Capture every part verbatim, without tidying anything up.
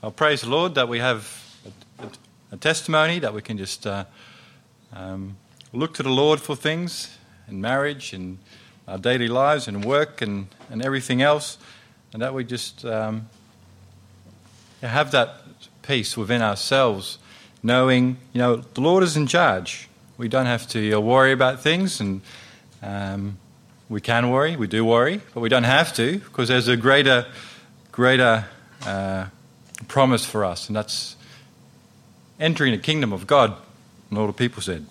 I praise the Lord that we have a, a testimony that we can just uh, um, look to the Lord for things in marriage and our daily lives and work and, and everything else, and that we just um, have that peace within ourselves, knowing, you know, the Lord is in charge. We don't have to uh, worry about things, and um, we can worry, we do worry, but we don't have to, because there's a greater, greater uh, promise for us, and that's entering the kingdom of God, and all the people said.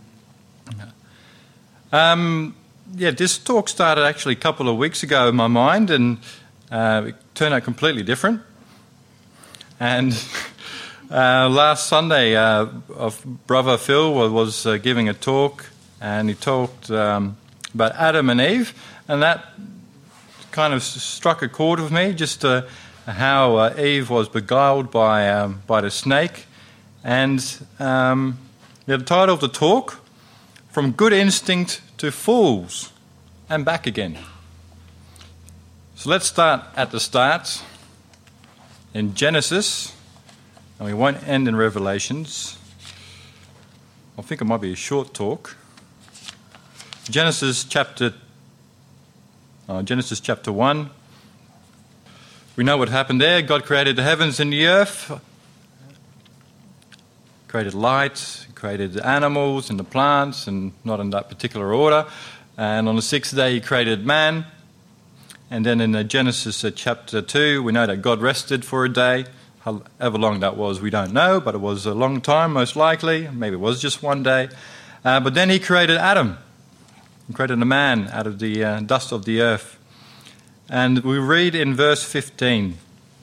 Um, yeah, this talk started actually a couple of weeks ago in my mind, and uh, it turned out completely different. And uh, last Sunday, uh, Brother Phil was uh, giving a talk, and he talked um, about Adam and Eve, and that kind of struck a chord with me, just uh, how uh, Eve was beguiled by um, by the snake. And um, yeah, the title of the talk, From Good Instinct to Fools and Back Again. So let's start at the start in Genesis, and we won't end in Revelations. I think it might be a short talk. Genesis chapter uh, Genesis chapter one. We know what happened there. God created the heavens and the earth, created light, created the animals and the plants, and not in that particular order. And on the sixth day he created man. And then in the Genesis uh, chapter two, we know that God rested for a day. However long that was, we don't know, but it was a long time, most likely. Maybe it was just one day. Uh, but then he created Adam. He created a man out of the uh, dust of the earth. And we read in verse fifteen,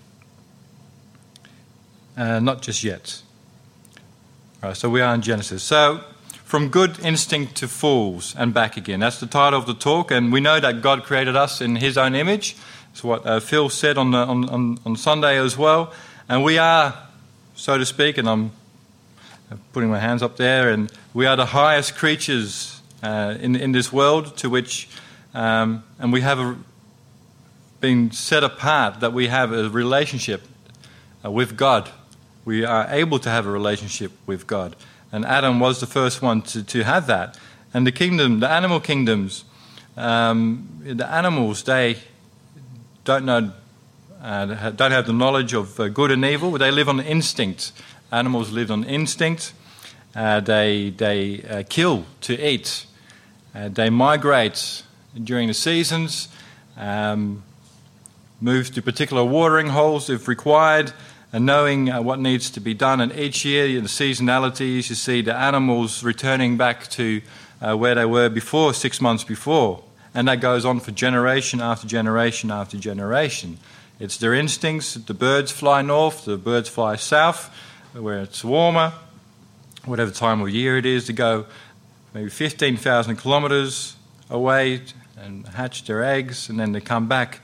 uh, not just yet. All right, so we are in Genesis. So, from good instinct to fools and back again. That's the title of the talk, and we know that God created us in his own image. That's what uh, Phil said on, the, on, on, on Sunday as well. And we are, so to speak, and I'm putting my hands up there, and we are the highest creatures uh, in, in this world, to which, um, and we have a, been set apart, that we have a relationship uh, with God. We are able to have a relationship with God. And Adam was the first one to, to have that. And the kingdom, the animal kingdoms, um, the animals, they don't know, uh, don't have the knowledge of uh, good and evil. They live on instinct. Animals live on instinct. Uh, they they uh, kill to eat. Uh, they migrate during the seasons, um, move to particular watering holes if required, and knowing uh, what needs to be done. And each year, in the seasonalities, you see the animals returning back to uh, where they were before, six months before. And that goes on for generation after generation after generation. It's their instincts. The birds fly north, the birds fly south, where it's warmer, whatever time of year it is, to go maybe fifteen thousand kilometres away and hatch their eggs, and then they come back.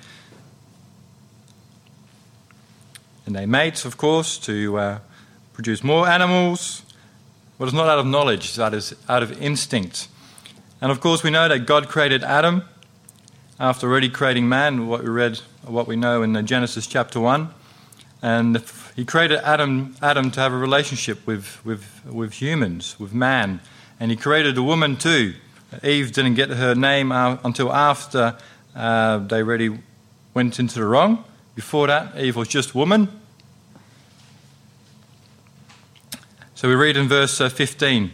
And they mate, of course, to uh, produce more animals. But it's not out of knowledge, it's out of, out of instinct. And of course, we know that God created Adam after already creating man, what we read, what we know in Genesis chapter one. And he created Adam Adam to have a relationship with, with, with humans, with man. And he created a woman too. Eve didn't get her name until after uh, they already went into the wrong. Before that, Eve was just woman. So we read in verse fifteen.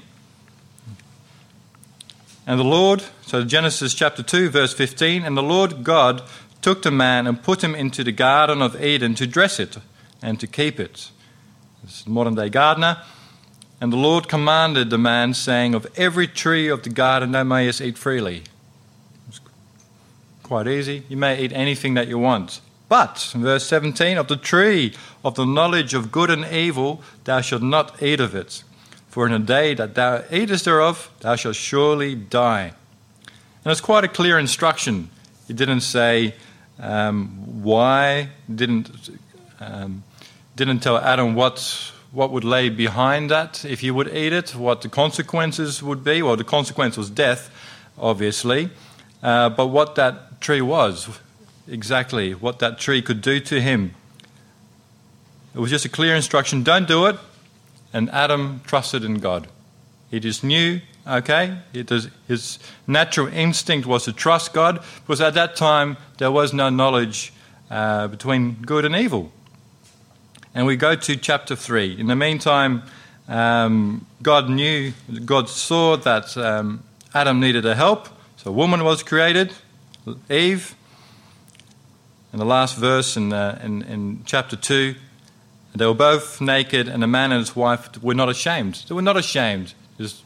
And the Lord, so Genesis chapter two, verse fifteen, and the Lord God took the man and put him into the Garden of Eden to dress it and to keep it. This is the modern day gardener. And the Lord commanded the man, saying, of every tree of the garden thou mayest eat freely. It's quite easy. You may eat anything that you want. But, in verse seventeen, of the tree of the knowledge of good and evil thou shalt not eat of it. For in the day that thou eatest thereof, thou shalt surely die. And it's quite a clear instruction. He didn't say um, why, didn't um, didn't tell Adam what what would lay behind that if he would eat it, what the consequences would be. Well, the consequence was death, obviously, uh, but what that tree was. Exactly what that tree could do to him. It was just a clear instruction, don't do it. And Adam trusted in God. He just knew, okay, it was, his natural instinct was to trust God, because at that time there was no knowledge uh, between good and evil. And we go to chapter three. In the meantime, um, God knew, God saw that um, Adam needed a help, so a woman was created, Eve. And the last verse in, uh, in, in chapter two, they were both naked, and the man and his wife were not ashamed. They were not ashamed. Just,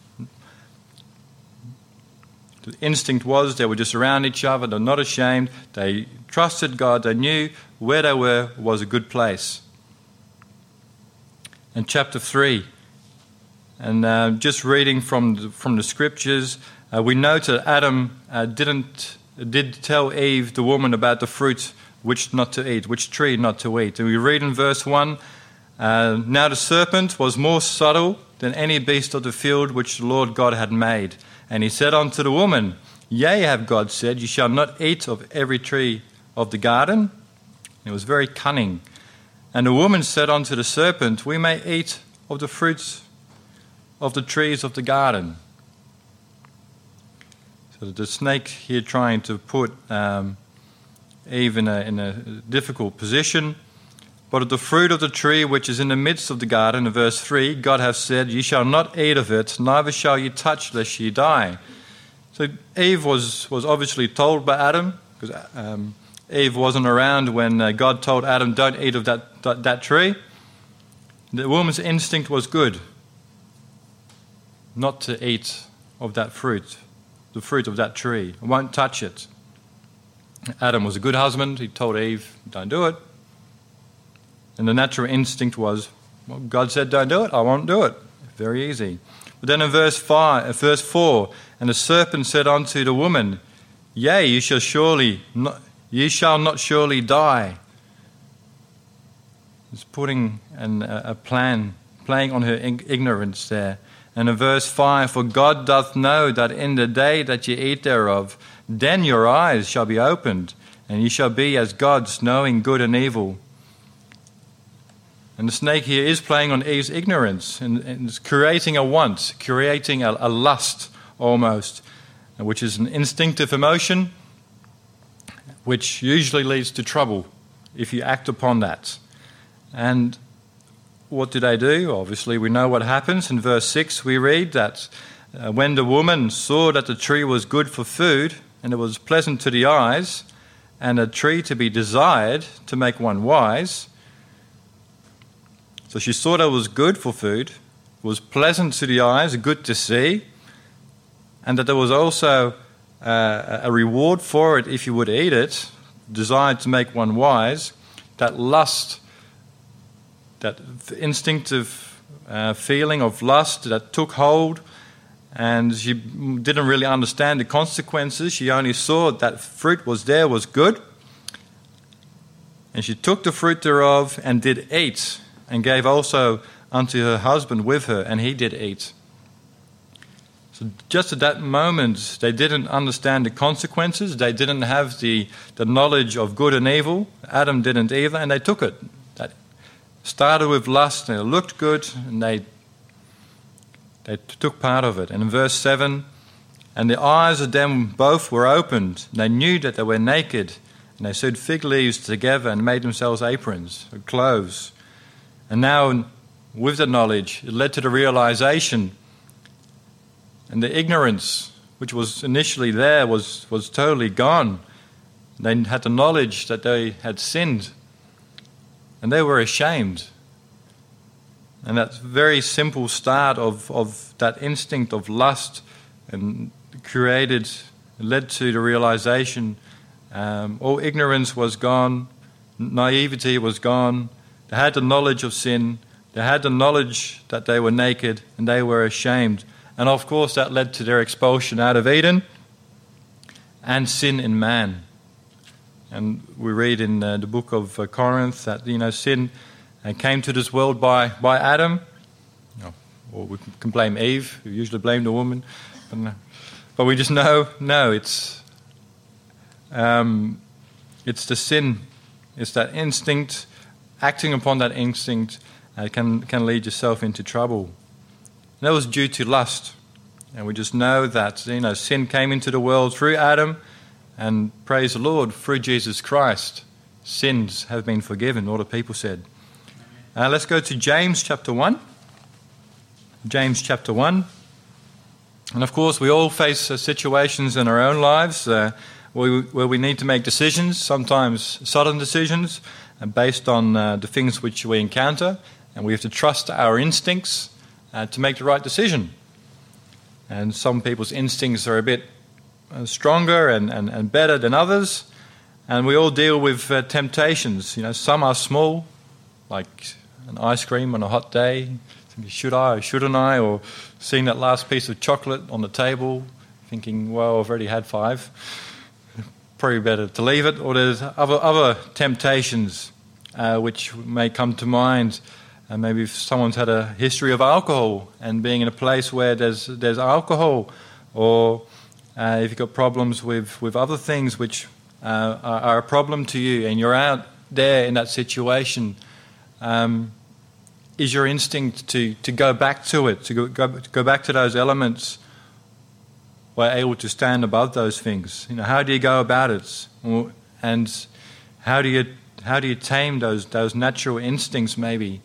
the instinct was they were just around each other. They were not ashamed. They trusted God. They knew where they were was a good place. And chapter three, and uh, just reading from the, from the scriptures, uh, we note that Adam uh, didn't did tell Eve, the woman, about the fruit which not to eat, which tree not to eat. And we read in verse one, uh, now the serpent was more subtle than any beast of the field which the Lord God had made. And he said unto the woman, yea, have God said, you shall not eat of every tree of the garden. And it was very cunning. And the woman said unto the serpent, we may eat of the fruits of the trees of the garden. So the snake here trying to put um, Eve in a, in a difficult position. But of the fruit of the tree which is in the midst of the garden, in verse three, God hath said, ye shall not eat of it, neither shall ye touch, lest ye die. So Eve was, was obviously told by Adam, because um, Eve wasn't around when uh, God told Adam, don't eat of that, that, that tree. The woman's instinct was good, not to eat of that fruit, the fruit of that tree. I won't touch it. Adam was a good husband. He told Eve, don't do it. And the natural instinct was, well, God said don't do it, I won't do it. Very easy. But then in verse five, verse four, and the serpent said unto the woman, yea, you shall surely not, ye shall not surely die. It's putting an, a plan, playing on her ignorance there. And in verse five, for God doth know that in the day that ye eat thereof, then your eyes shall be opened, and ye shall be as gods, knowing good and evil. And the snake here is playing on Eve's ignorance, and, and it's creating a want, creating a, a lust almost, which is an instinctive emotion, which usually leads to trouble if you act upon that. And what do they do? Obviously, we know what happens. In verse six, we read that uh, when the woman saw that the tree was good for food, and it was pleasant to the eyes, and a tree to be desired to make one wise. So she saw that it was good for food, was pleasant to the eyes, good to see, and that there was also uh, a reward for it if you would eat it, desired to make one wise. That lust, that instinctive uh, feeling of lust that took hold, and she didn't really understand the consequences. She only saw that fruit was there, was good. And she took the fruit thereof and did eat, and gave also unto her husband with her, and he did eat. So just at that moment, they didn't understand the consequences. They didn't have the, the knowledge of good and evil. Adam didn't either, and they took it. That started with lust, and it looked good, and they They took part of it. And in verse seven, and the eyes of them both were opened. And they knew that they were naked. And they sewed fig leaves together and made themselves aprons, or clothes. And now, with the knowledge, it led to the realization. And the ignorance, which was initially there, was, was totally gone. They had the knowledge that they had sinned. And they were ashamed. And that very simple start of, of that instinct of lust and created, led to the realization um, all ignorance was gone, naivety was gone. They had the knowledge of sin. They had the knowledge that they were naked and they were ashamed. And of course that led to their expulsion out of Eden and sin in man. And we read in uh, the book of uh, Corinth that, you know, sin and came to this world by, by Adam. Or we can blame Eve. We usually blame the woman. But, no. but we just know, no, it's um, it's the sin. It's that instinct. acting upon that instinct uh, can, can lead yourself into trouble. And that was due to lust. And we just know that, you know, sin came into the world through Adam, and praise the Lord, through Jesus Christ, sins have been forgiven, all the people said. Uh, let's go to James chapter one. James chapter one. And of course, we all face uh, situations in our own lives uh, where, we, where we need to make decisions, sometimes sudden decisions, uh, based on uh, the things which we encounter. And we have to trust our instincts uh, to make the right decision. And some people's instincts are a bit uh, stronger and, and, and better than others. And we all deal with uh, temptations. You know, some are small, like an ice cream on a hot day. Should I or shouldn't I? Or seeing that last piece of chocolate on the table, thinking, well, I've already had five. Probably better to leave it. Or there's other, other temptations uh, which may come to mind. Uh, maybe if someone's had a history of alcohol and being in a place where there's there's alcohol, or uh, if you've got problems with, with other things which uh, are, are a problem to you, and you're out there in that situation, um, is your instinct to, to go back to it, to go, go to go back to those elements, or able to stand above those things? You know, how do you go about it, and how do you how do you tame those those natural instincts maybe?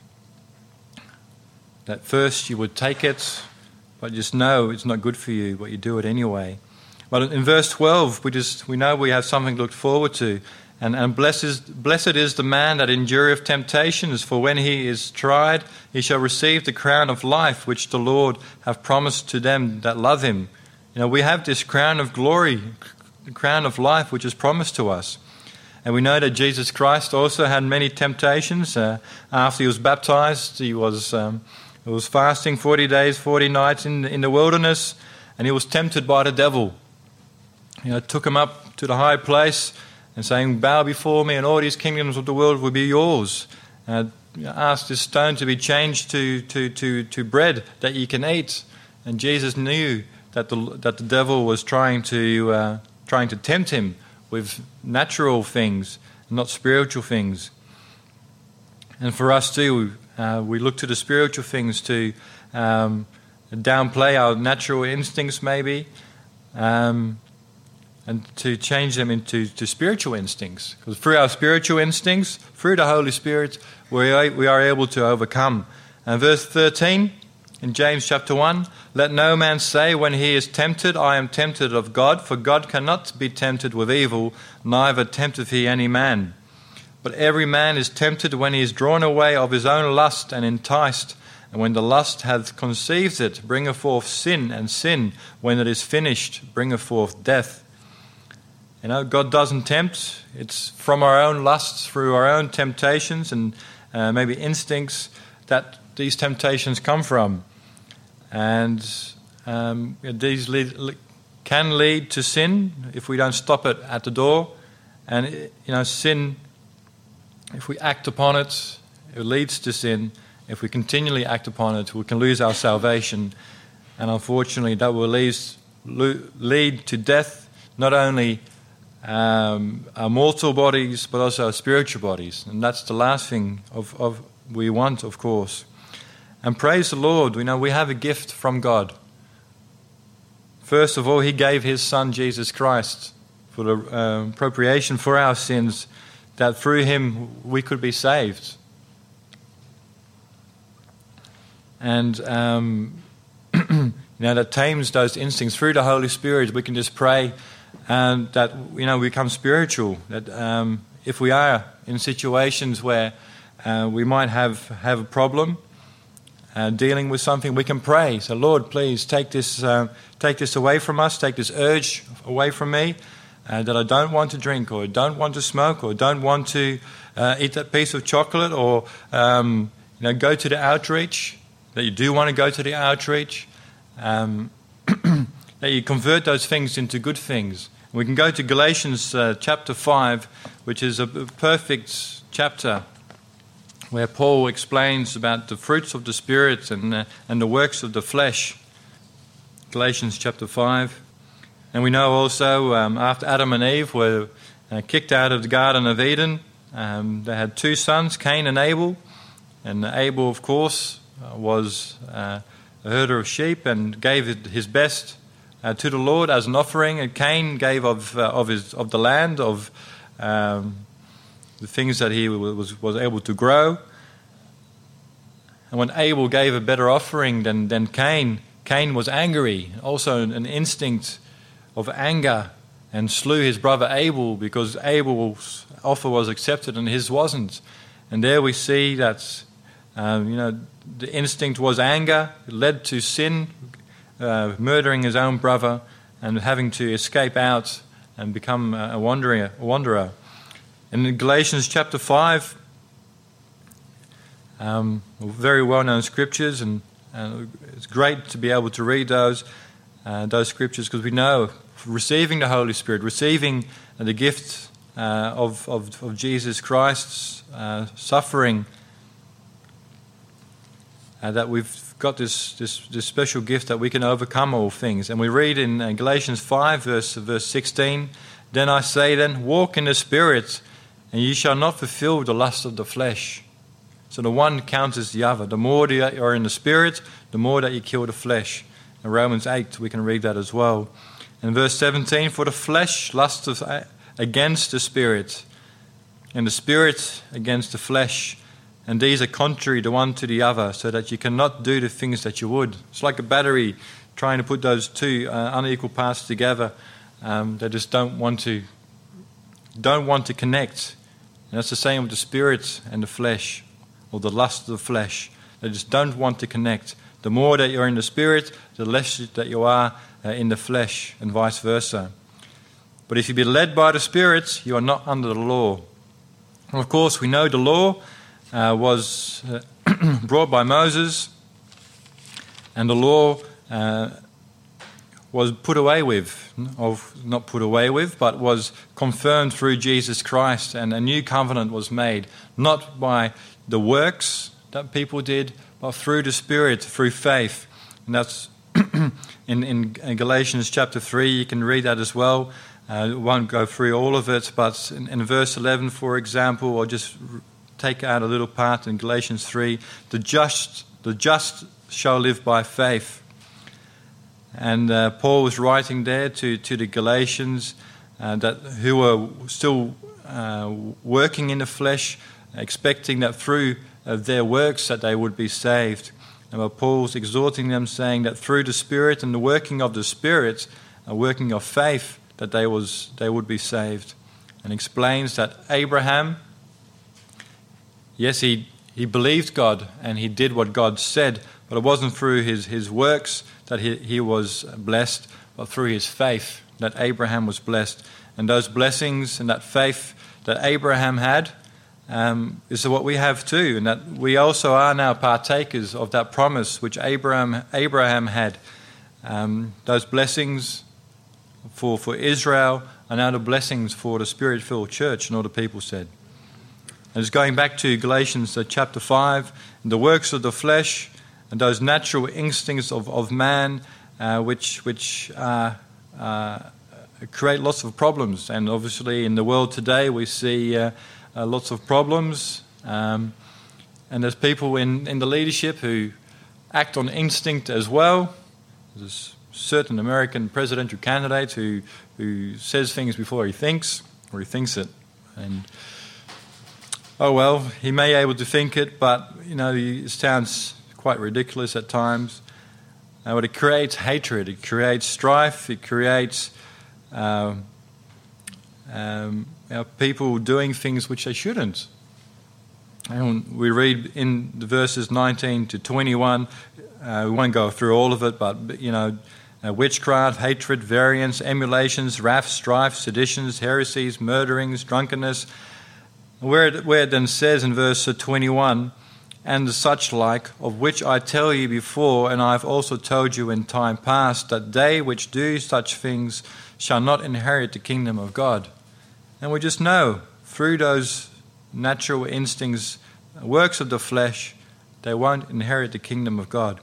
That first you would take it, but just know it's not good for you, but you do it anyway. But in verse twelve, we just we know we have something to look forward to. And, and blessed, is, blessed is the man that endureth temptations, for when he is tried, he shall receive the crown of life which the Lord hath promised to them that love him. You know, we have this crown of glory, the crown of life which is promised to us. And we know that Jesus Christ also had many temptations. Uh, after he was baptized, he was... Um, He was fasting forty days, forty nights in, in the wilderness, and he was tempted by the devil. You know, took him up to the high place and saying, bow before me and all these kingdoms of the world will be yours. And asked this stone to be changed to, to, to, to bread that you can eat. And Jesus knew that the, that the devil was trying to, uh, trying to tempt him with natural things, not spiritual things. And for us too, Uh, we look to the spiritual things to um, downplay our natural instincts maybe, um, and to change them into to spiritual instincts. Because through our spiritual instincts, through the Holy Spirit, we are, we are able to overcome. And verse thirteen in James chapter one, let no man say when he is tempted, I am tempted of God, for God cannot be tempted with evil, neither tempteth he any man. But every man is tempted when he is drawn away of his own lust and enticed. And when the lust hath conceived it, bringeth forth sin, and sin, when it is finished, bringeth forth death. You know, God doesn't tempt. It's from our own lusts, through our own temptations and uh, maybe instincts that these temptations come from. And um, these lead, can lead to sin if we don't stop it at the door. And, you know, sin... If we act upon it, it leads to sin. If we continually act upon it, we can lose our salvation. And unfortunately, that will lead, lead to death, not only um, our mortal bodies, but also our spiritual bodies. And that's the last thing of, of we want, of course. And praise the Lord, we know we have a gift from God. First of all, he gave his Son, Jesus Christ, for the um, propitiation for our sins, that through him we could be saved. And um, you know, that tames those instincts. Through the Holy Spirit, we can just pray and that, you know, we become spiritual. That um, if we are in situations where uh, we might have, have a problem uh, dealing with something, we can pray. So, Lord, please take this, uh, take this away from us, take this urge away from me. Uh, that I don't want to drink, or don't want to smoke, or don't want to uh, eat that piece of chocolate, or um, you know, go to the outreach. That you do want to go to the outreach. Um, that you convert those things into good things. And we can go to Galatians uh, chapter five, which is a perfect chapter where Paul explains about the fruits of the Spirit and uh, and the works of the flesh. Galatians chapter five. And we know also um, after Adam and Eve were uh, kicked out of the Garden of Eden, Um, they had two sons, Cain and Abel. And Abel, of course, uh, was uh, a herder of sheep and gave his best uh, to the Lord as an offering. And Cain gave of uh, of his of the land, of um, the things that he was was able to grow. And when Abel gave a better offering than, than Cain, Cain was angry, also an instinct of anger, and slew his brother Abel because Abel's offer was accepted and his wasn't. And there we see that um, you know the instinct was anger. It led to sin, uh, murdering his own brother and having to escape out and become a wanderer. A wanderer. And in Galatians chapter five, um, very well-known scriptures, and, and it's great to be able to read those uh, those scriptures because we know receiving the Holy Spirit, receiving the gift uh, of, of of Jesus Christ's uh, suffering, uh, that we've got this, this this special gift that we can overcome all things. And we read in uh, Galatians five, verse verse sixteen, "Then I say then, walk in the Spirit, and ye shall not fulfill the lust of the flesh." So the one counters the other. The more that you are in the Spirit, the more that you kill the flesh. In Romans eight, we can read that as well. In verse seventeen, "For the flesh lusteth against the Spirit, and the Spirit against the flesh. And these are contrary the one to the other, so that you cannot do the things that you would." It's like a battery trying to put those two uh, unequal parts together. Um, they just don't want to, don't want to connect. And that's the same with the Spirit and the flesh, or the lust of the flesh. They just don't want to connect. The more that you're in the Spirit, the less that you are uh, in the flesh, and vice versa. But if you be led by the Spirit, you are not under the law. And of course, we know the law uh, was uh, brought by Moses, and the law uh, was put away with, of not put away with, but was confirmed through Jesus Christ, and a new covenant was made, not by the works that people did, but through the Spirit, through faith. And that's in, in, in Galatians chapter three, you can read that as well. I uh, won't go through all of it, but in, in verse eleven, for example, I'll just take out a little part in Galatians three. The just, the just shall live by faith. And uh, Paul was writing there to, to the Galatians uh, that who were still uh, working in the flesh, expecting that through uh, their works that they would be saved. And Paul's exhorting them, saying that through the Spirit and the working of the Spirit, a working of faith, that they was they would be saved. And explains that Abraham, yes, he, he believed God and he did what God said, but it wasn't through his, his works that he, he was blessed, but through his faith that Abraham was blessed. And those blessings and that faith that Abraham had um, is what we have too, and that we also are now partakers of that promise which Abraham Abraham had. Um, those blessings for, for Israel are now the blessings for the Spirit-filled church, and all the people said. And it's going back to Galatians uh, chapter five, the works of the flesh and those natural instincts of, of man uh, which, which uh, uh, create lots of problems. And obviously in the world today we see uh, uh, lots of problems. Um, and there's people in, in the leadership who act on instinct as well. There's a certain American presidential candidate who, who says things before he thinks, or he thinks it. And oh well, he may be able to think it, but you know, it sounds quite ridiculous at times. Uh, but it creates hatred, it creates strife, it creates uh, um, you know, people doing things which they shouldn't. And we read in the verses nineteen to twenty-one, uh, we won't go through all of it, but you know, uh, witchcraft, hatred, variance, emulations, wrath, strife, seditions, heresies, murderings, drunkenness. Where it, where it then says in verse twenty-one, and the such like, of which I tell you before, and I have also told you in time past, that they which do such things shall not inherit the kingdom of God. And we just know, through those natural instincts, works of the flesh, they won't inherit the kingdom of God.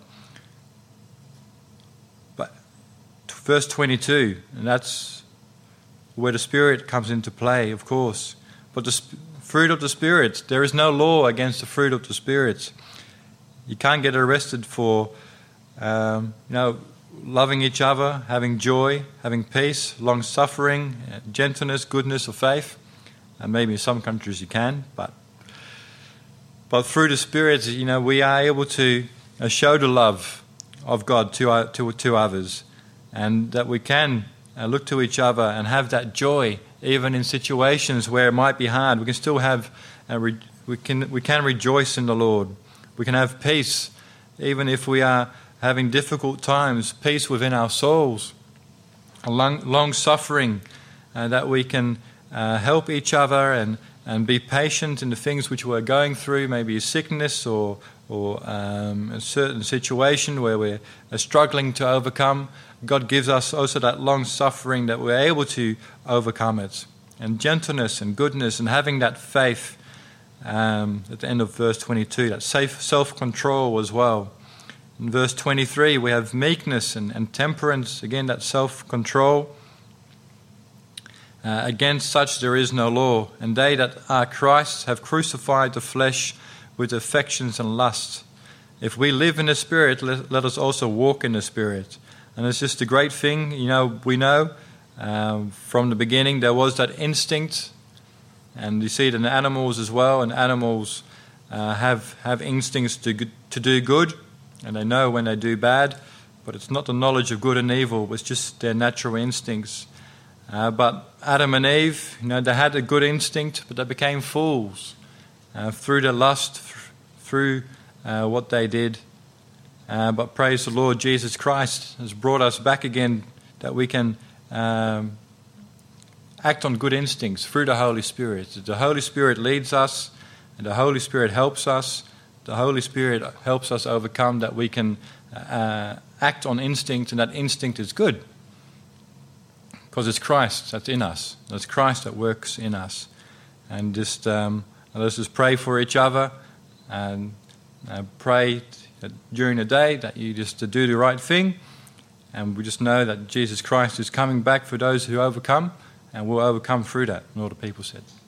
But verse twenty-two, and that's where the Spirit comes into play, of course. But the Fruit of the Spirit. There is no law against the fruit of the Spirit. You can't get arrested for, um, you know, loving each other, having joy, having peace, long-suffering, gentleness, goodness, or faith. And maybe in some countries you can, but but through the Spirit, you know, we are able to uh, show the love of God to uh, to to others, and that we can uh, look to each other and have that joy, even in situations where it might be hard. We can still have, uh, re- we can we can rejoice in the Lord. We can have peace, even if we are having difficult times. Peace within our souls, a long long suffering, uh, that we can uh, help each other and. And be patient in the things which we're going through, maybe a sickness or or um, a certain situation where we're struggling to overcome. God gives us also that long suffering that we're able to overcome it. And gentleness and goodness and having that faith, um, at the end of verse twenty-two, that safe self-control as well. In verse twenty-three, we have meekness and, and temperance, again that self-control. Uh, against such there is no law, and they that are Christ's have crucified the flesh with affections and lusts. If we live in the Spirit, let, let us also walk in the Spirit. And it's just a great thing, you know, we know um, from the beginning there was that instinct, and you see it in animals as well, and animals uh, have, have instincts to, to do good, and they know when they do bad, but it's not the knowledge of good and evil, it's just their natural instincts. Uh, but Adam and Eve, you know, they had a good instinct, but they became fools uh, through their lust, th- through uh, what they did. Uh, but praise the Lord, Jesus Christ has brought us back again, that we can um, act on good instincts through the Holy Spirit. The Holy Spirit leads us, and the Holy Spirit helps us. The Holy Spirit helps us overcome, that we can uh, act on instinct, and that instinct is good. Because it's Christ that's in us. It's Christ that works in us. And just um, let's just pray for each other, and uh, pray that during the day that you just do the right thing. And we just know that Jesus Christ is coming back for those who overcome, and we'll overcome through that. And all the people said.